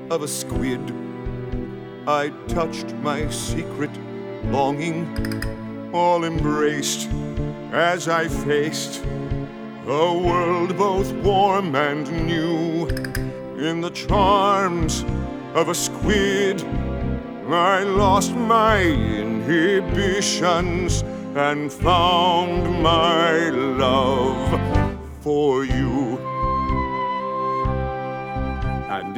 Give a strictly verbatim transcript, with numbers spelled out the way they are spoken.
of a squid, I touched my secret longing, all embraced as I faced a world both warm and new. In the charms of a squid, I lost my inhibitions and found my love for you.